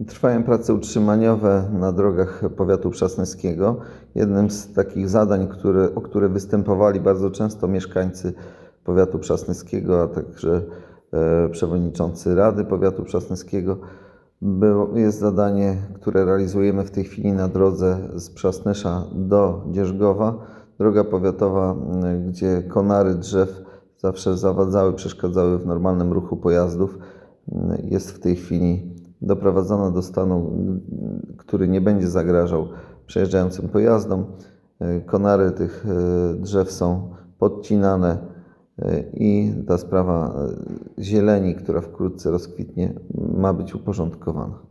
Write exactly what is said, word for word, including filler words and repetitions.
Trwają prace utrzymaniowe na drogach powiatu przasnyskiego. Jednym z takich zadań, które, o które występowali bardzo często mieszkańcy powiatu przasnyskiego, a także e, przewodniczący Rady Powiatu Przasnyskiego, było, jest zadanie, które realizujemy w tej chwili na drodze z Przasnysza do Dzierżgowa. Droga powiatowa, gdzie konary drzew zawsze zawadzały, przeszkadzały w normalnym ruchu pojazdów, jest w tej chwili doprowadzona do stanu, który nie będzie zagrażał przejeżdżającym pojazdom. Konary tych drzew są podcinane i ta sprawa zieleni, która wkrótce rozkwitnie, ma być uporządkowana.